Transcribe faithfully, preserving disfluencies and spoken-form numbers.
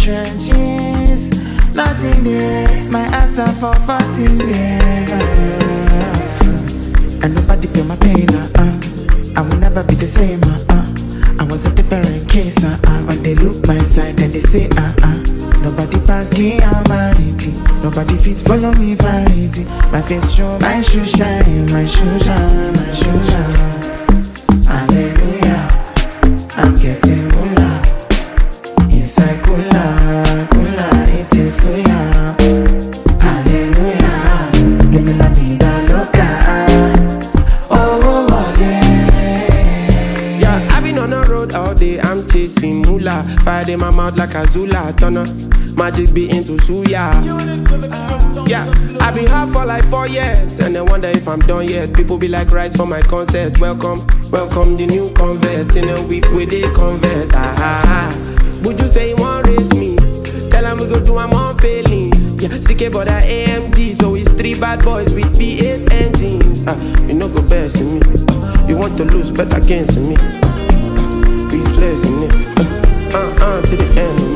trenches. Nothing there, my answer for fourteen years. Uh, and nobody feel my pain, uh, uh. I will never be the same, uh, uh. I was a different case, uh, uh. When they look my side, then they say, uh, uh. Nobody pass the Almighty. Nobody fits follow me fighting. My face show, my shoe shine, my shoe shine, my shoe shine. Hallelujah, I'm getting moolah. Inside cooler, cooler, eating soya. Hallelujah, living la vida loca. Oh, oh, oh, yeah. Yeah, I've been on the road all day, I'm chasing moolah. Fire in my mouth like a Zula turner. Magic be into suya. Yeah, I've been hard for like four years, and I wonder if I'm done yet. People be like rice for my concert. Welcome, welcome the new convert. In a week where they convert. Ah, ah, ah. Would you say you want raise me? Tell them we go do I'm on failing. Yeah, C K but I A M D, so it's three bad boys with V eight engines. Ah, you know go best in me. You want to lose, bet against me. Be flexing it. Uh, uh, uh, to the end.